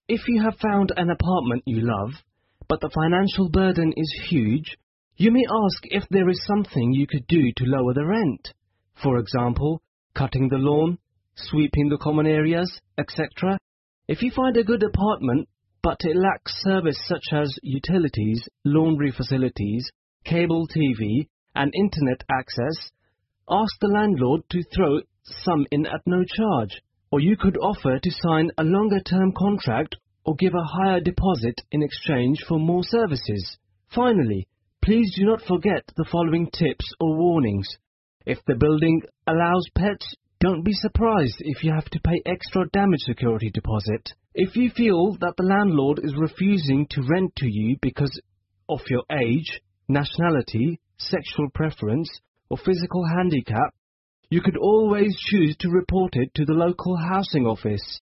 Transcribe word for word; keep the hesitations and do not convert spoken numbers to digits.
If you have found an apartment you love, but the financial burden is huge, you may ask if there is something you could do to lower the rent. For example, cutting the lawn, sweeping the common areas, et cetera. If you find a good apartment, but it lacks service such as utilities, laundry facilities, cable T V, and internet access, ask the landlord to throw some in at no charge, or you could offer to sign a longer-term contract or give a higher deposit in exchange for more services. Finally, please do not forget the following tips or warnings. If the building allows pets, don't be surprised if you have to pay extra damage security deposit. If you feel that the landlord is refusing to rent to you because of your age, nationality, sexual preference, or physical handicap, you could always choose to report it to the local housing office.